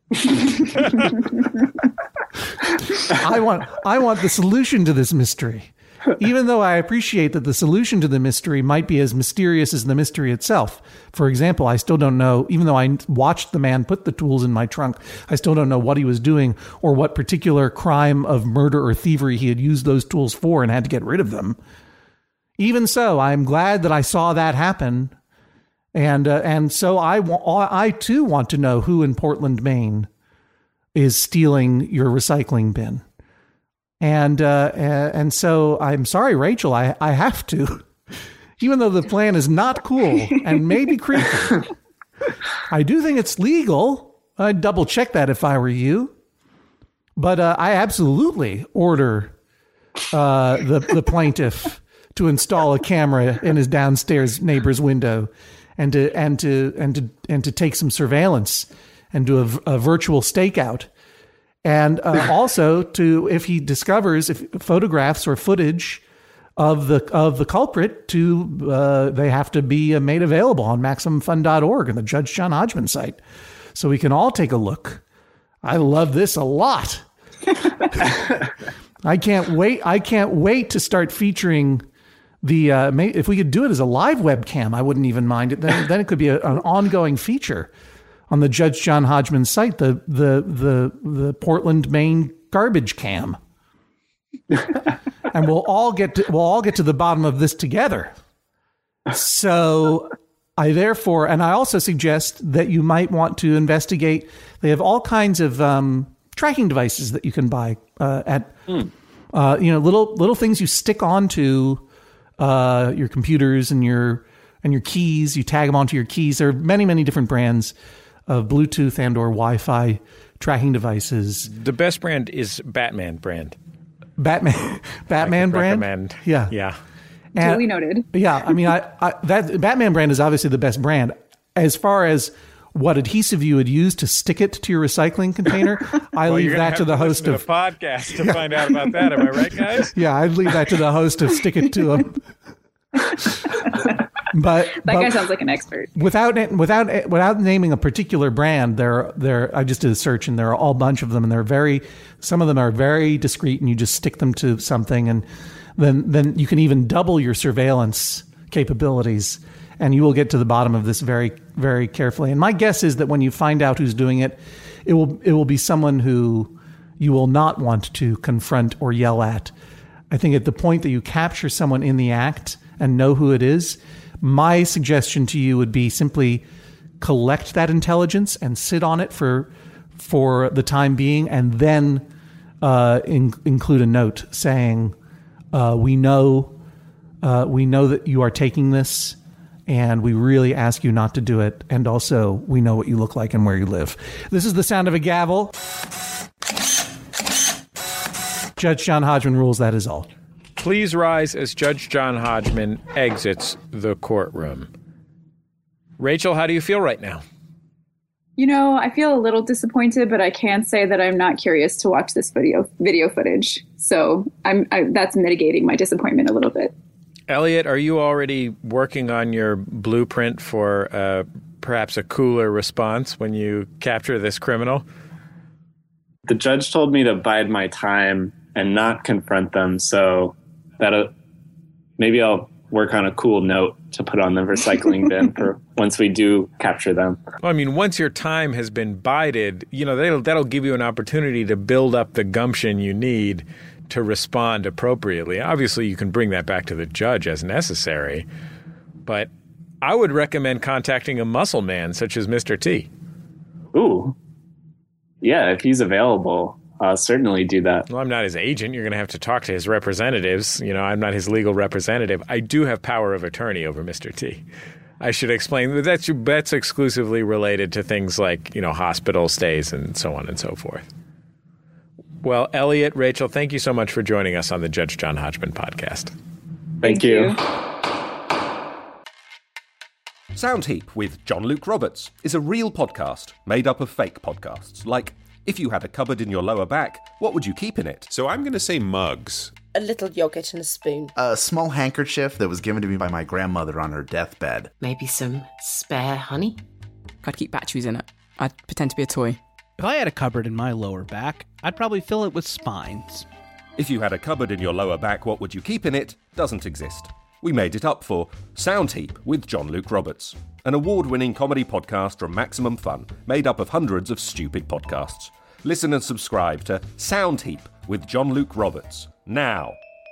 I want I want the solution to this mystery, even though I appreciate that the solution to the mystery might be as mysterious as the mystery itself. For example, I still don't know, even though I watched the man put the tools in my trunk, I still don't know what he was doing or what particular crime of murder or thievery he had used those tools for and had to get rid of them. Even so, I'm glad that I saw that happen. And uh, and so I, I too want to know who in Portland, Maine is stealing your recycling bin. And uh, and so I'm sorry, Rachel, I, I have to. Even though the plan is not cool and maybe creepy. I do think it's legal. I'd double check that if I were you. But uh, I absolutely order uh, the, the plaintiff to install a camera in his downstairs neighbor's window, and to and to and to and to take some surveillance and do a, a virtual stakeout, and uh, also to, if he discovers if photographs or footage of the of the culprit, to uh, they have to be made available on maximum fund dot org and the Judge John Hodgman site, so we can all take a look. I love this a lot. I can't wait. I can't wait to start featuring. The uh, may, if we could do it as a live webcam, I wouldn't even mind it. Then, then it could be a, an ongoing feature on the Judge John Hodgman site, the the the the Portland, Maine garbage cam, and we'll all get to, we'll all get to the bottom of this together. So I therefore, and I also suggest that you might want to investigate. They have all kinds of um, tracking devices that you can buy uh, at mm. uh, you know little little things you stick onto. Uh, your computers and your and your keys, you tag them onto your keys. There are many, many different brands of Bluetooth and or Wi-Fi tracking devices. The best brand is Batman brand. Batman, Batman brand. Recommend. Yeah, yeah. And, duly noted. Yeah, I mean, I, I that Batman brand is obviously the best brand. As far as what adhesive you would use to stick it to your recycling container, I well, leave that to the host to of the podcast to yeah. find out about that. Am I right, guys? Yeah, I'd leave that to the host of Stick It To Him. But that but guy sounds like an expert. Without without without naming a particular brand, there there I just did a search and there are all bunch of them, and they're very some of them are very discreet, and you just stick them to something, and then then you can even double your surveillance capabilities. And you will get to the bottom of this very, very carefully. And my guess is that when you find out who's doing it, it will it will be someone who you will not want to confront or yell at. I think at the point that you capture someone in the act and know who it is, my suggestion to you would be simply collect that intelligence and sit on it for for the time being, and then uh, in, include a note saying, uh, "We know, uh, we know that you are taking this." And we really ask you not to do it. And also, we know what you look like and where you live. This is the sound of a gavel. Judge John Hodgman rules, that is all. Please rise as Judge John Hodgman exits the courtroom. Rachel, how do you feel right now? You know, I feel a little disappointed, but I can say that I'm not curious to watch this video video footage. So I'm I, that's mitigating my disappointment a little bit. Elliot, are you already working on your blueprint for uh, perhaps a cooler response when you capture this criminal? The judge told me to bide my time and not confront them, so that maybe I'll work on a cool note to put on the recycling bin for once we do capture them. Well, I mean, once your time has been bided, you know, that'll, that'll give you an opportunity to build up the gumption you need to respond appropriately. Obviously, you can bring that back to the judge as necessary, but I would recommend contacting a muscle man such as Mister T. Ooh. Yeah, if he's available, I'll certainly do that. Well, I'm not his agent. You're going to have to talk to his representatives. You know, I'm not his legal representative. I do have power of attorney over Mister T. I should explain that that's, that's exclusively related to things like, you know, hospital stays and so on and so forth. Well, Elliot, Rachel, thank you so much for joining us on the Judge John Hodgman podcast. Thank, thank you. you. Soundheap with John Luke Roberts is a real podcast made up of fake podcasts. Like, if you had a cupboard in your lower back, what would you keep in it? So I'm going to say mugs. A little yogurt and a spoon. A small handkerchief that was given to me by my grandmother on her deathbed. Maybe some spare honey? I'd keep batteries in it. I'd pretend to be a toy. If I had a cupboard in my lower back, I'd probably fill it with spines. If you had a cupboard in your lower back, what would you keep in it? Doesn't exist. We made it up for Soundheap with John Luke Roberts, an award-winning comedy podcast from Maximum Fun, made up of hundreds of stupid podcasts. Listen and subscribe to Soundheap with John Luke Roberts now.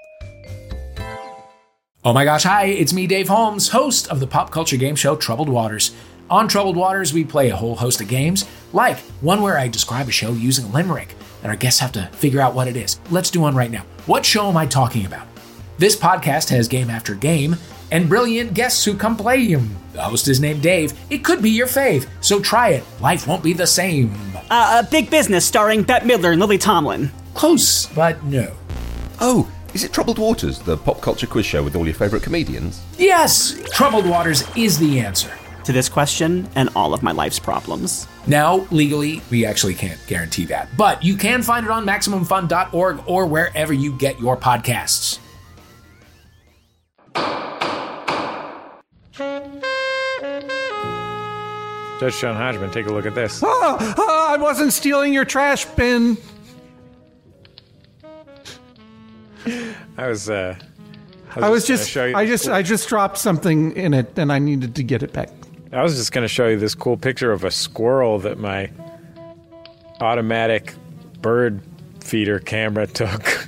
Oh my gosh, hi, it's me, Dave Holmes, host of the pop culture game show Troubled Waters. On Troubled Waters, we play a whole host of games, like one where I describe a show using a limerick, and our guests have to figure out what it is. Let's do one right now. What show am I talking about? This podcast has game after game, and brilliant guests who come play him. The host is named Dave. It could be your fave, so try it. Life won't be the same. Uh, a Big Business starring Bette Midler and Lily Tomlin. Close, but no. Oh, is it Troubled Waters, the pop culture quiz show with all your favourite comedians? Yes! Troubled Waters is the answer to this question and all of my life's problems. Now, legally, we actually can't guarantee that, but you can find it on Maximum Fun dot org or wherever you get your podcasts. Judge John Hodgman, take a look at this. Oh, oh, I wasn't stealing your trash bin. I was, uh... I was, I was just, just I just, cool. I just dropped something in it, and I needed to get it back. I was just going to show you this cool picture of a squirrel that my automatic bird feeder camera took.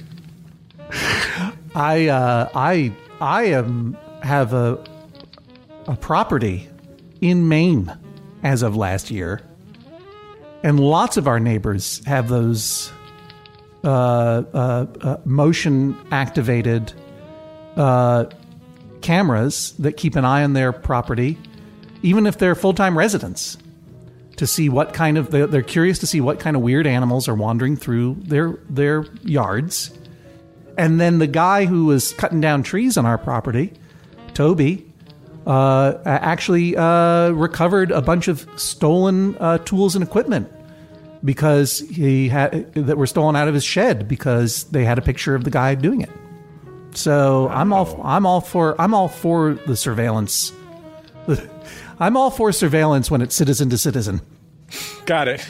I, uh, I, I am have a a property in Maine as of last year, and lots of our neighbors have those uh, uh, uh, motion activated. Uh, cameras that keep an eye on their property, even if they're full-time residents, to see what kind of they're, they're curious to see what kind of weird animals are wandering through their their yards. And then the guy who was cutting down trees on our property, Toby, uh, actually uh, recovered a bunch of stolen uh, tools and equipment because he had that were stolen out of his shed because they had a picture of the guy doing it. So I'm all I'm all for I'm all for the surveillance. I'm all for surveillance when it's citizen to citizen. Got it.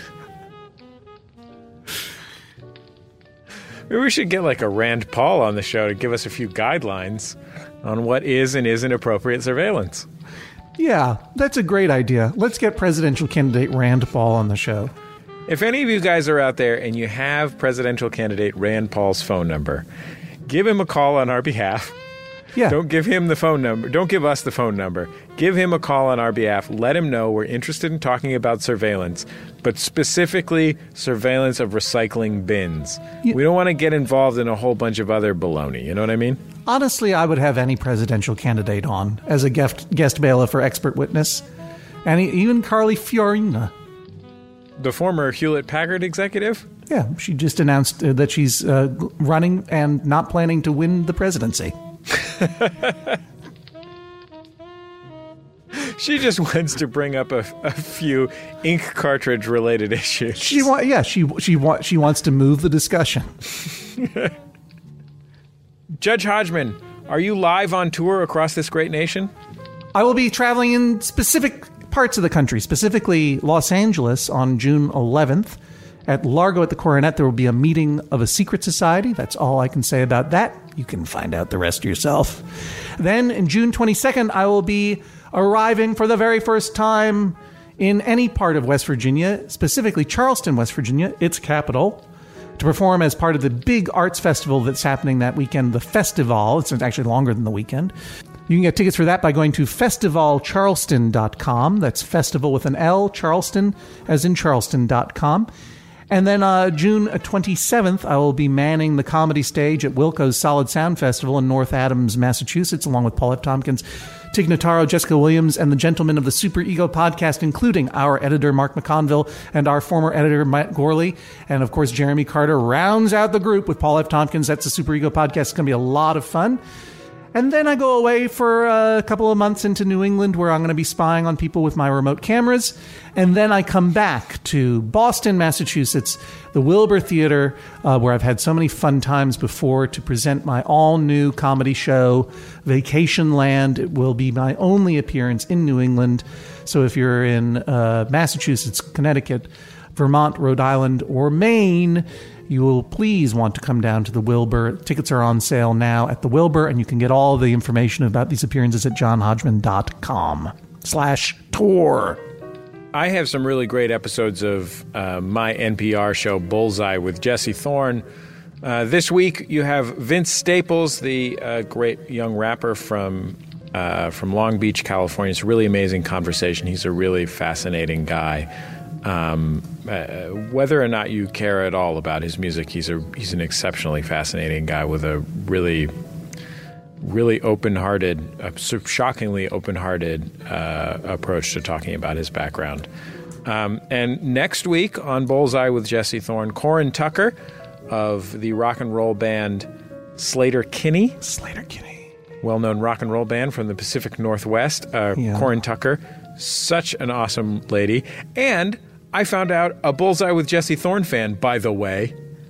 Maybe we should get like a Rand Paul on the show to give us a few guidelines on what is and isn't appropriate surveillance. Yeah, that's a great idea. Let's get presidential candidate Rand Paul on the show. If any of you guys are out there and you have presidential candidate Rand Paul's phone number, give him a call on our behalf. Yeah. Don't give him the phone number. Don't give us the phone number. Give him a call on our behalf. Let him know we're interested in talking about surveillance, but specifically surveillance of recycling bins. Yeah. We don't want to get involved in a whole bunch of other baloney. You know what I mean? Honestly, I would have any presidential candidate on as a guest, guest bailiff or expert witness. And even Carly Fiorina. The former Hewlett-Packard executive? Yeah, she just announced uh, that she's uh, running and not planning to win the presidency. She just wants to bring up a, a few ink cartridge related issues. She wa- yeah, she she wa- she wants to move the discussion. Judge Hodgman, Are you live on tour across this great nation? I will be traveling in specific parts of the country, specifically Los Angeles on June eleventh. At Largo at the Coronet, there will be a meeting of a secret society. That's all I can say about that. You can find out the rest yourself. Then, in June twenty-second, I will be arriving for the very first time in any part of West Virginia, specifically Charleston, West Virginia, its capital, to perform as part of the big arts festival that's happening that weekend, the Festival. It's actually longer than the weekend. You can get tickets for that by going to festival charleston dot com. That's festival with an L, Charleston, as in charleston dot com. And then uh, June twenty-seventh, I will be manning the comedy stage at Wilco's Solid Sound Festival in North Adams, Massachusetts, along with Paul F. Tompkins, Tig Notaro, Jessica Williams, and the gentlemen of the Super Ego podcast, including our editor, Mark McConville, and our former editor, Matt Gorley. And, of course, Jeremy Carter rounds out the group with Paul F. Tompkins. That's the Super Ego podcast. It's going to be a lot of fun. And then I go away for a couple of months into New England, where I'm going to be spying on people with my remote cameras. And then I come back to Boston, Massachusetts, the Wilbur Theater, uh, where I've had so many fun times before, to present my all-new comedy show, Vacation Land. It will be my only appearance in New England. So if you're in uh, Massachusetts, Connecticut, Vermont, Rhode Island, or Maine, you will please want to come down to the Wilbur. Tickets are on sale now at the Wilbur, and you can get all the information about these appearances at johnhodgman.com slash tour. I have some really great episodes of uh, my N P R show, Bullseye, with Jesse Thorne. Uh, this week, you have Vince Staples, the uh, great young rapper from uh, from Long Beach, California. It's a really amazing conversation. He's a really fascinating guy. Um, uh, whether or not you care at all about his music, he's a he's an exceptionally fascinating guy with a really, really open-hearted, uh, shockingly open-hearted uh, approach to talking about his background. Um, and next week on Bullseye with Jesse Thorne, Corin Tucker of the rock and roll band Slater-Kinney. Slater-Kinney. Well-known rock and roll band from the Pacific Northwest. Uh, yeah. Corin Tucker, such an awesome lady. And I found out a Bullseye with Jesse Thorne fan, by the way.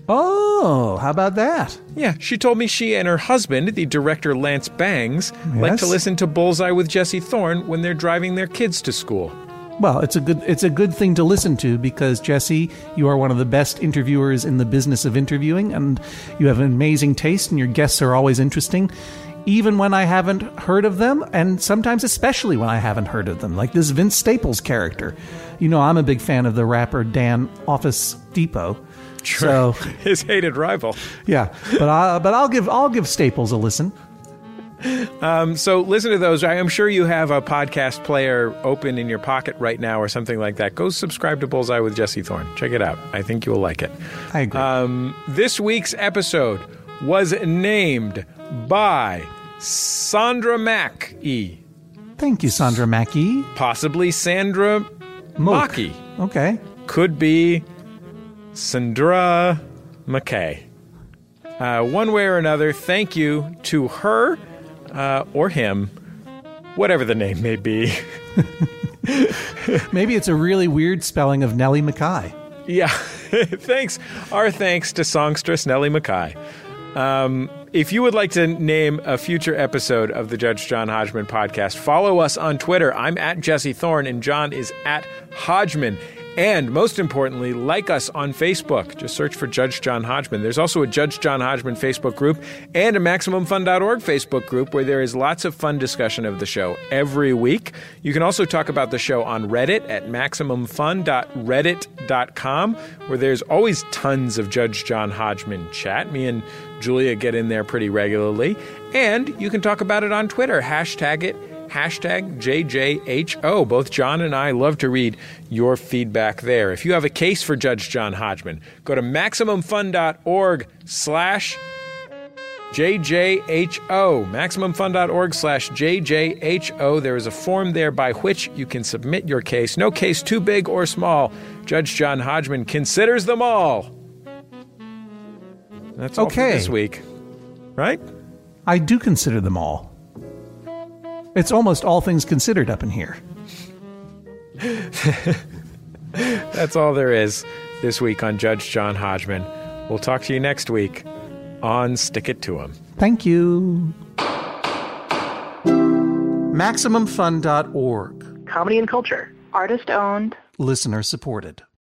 Oh, how about that? Yeah, she told me she and her husband, the director Lance Bangs, yes. like to listen to Bullseye with Jesse Thorne when they're driving their kids to school. Well, it's a good it's a good thing to listen to because, Jesse, you are one of the best interviewers in the business of interviewing, and you have an amazing taste, and your guests are always interesting, even when I haven't heard of them, and sometimes especially when I haven't heard of them, like this Vince Staples character. You know, I'm a big fan of the rapper Dan Office Depot. Sure. So, his hated rival. Yeah, but I, but I'll give I'll give Staples a listen. Um, so listen to those. I am sure you have a podcast player open in your pocket right now or something like that. Go subscribe to Bullseye with Jesse Thorne. Check it out. I think you'll like it. I agree. Um, this week's episode was named by Sandra Mackey. Thank you, Sandra Mackey. Possibly Sandra Mackey. Okay. Could be Sandra McKay. Uh, one way or another, thank you to her uh, or him, whatever the name may be. Maybe it's a really weird spelling of Nellie Mackay. Yeah. Thanks. Our thanks to songstress Nellie Mackay. Um, if you would like to name a future episode of the Judge John Hodgman podcast, follow us on Twitter. I'm at Jesse Thorne and John is at Hodgman. And most importantly, like us on Facebook. Just search for Judge John Hodgman. There's also a Judge John Hodgman Facebook group and a Maximum Fun dot org Facebook group where there is lots of fun discussion of the show every week. You can also talk about the show on Reddit at maximum fun dot reddit dot com, where there's always tons of Judge John Hodgman chat. Me and Julia get in there pretty regularly. And you can talk about it on Twitter. Hashtag it. Hashtag J J H O. Both John and I love to read your feedback there. If you have a case for Judge John Hodgman, go to maximum fun dot org slash J J H O. maximum fun dot org slash J J H O. There is a form there by which you can submit your case. No case too big or small. Judge John Hodgman considers them all. That's all okay. for this week. Right? I do consider them all. It's almost all things considered up in here. That's all there is this week on Judge John Hodgman. We'll talk to you next week on Stick It To 'Em. Thank you. Maximum Fun dot org. Comedy and culture. Artist owned. Listener supported.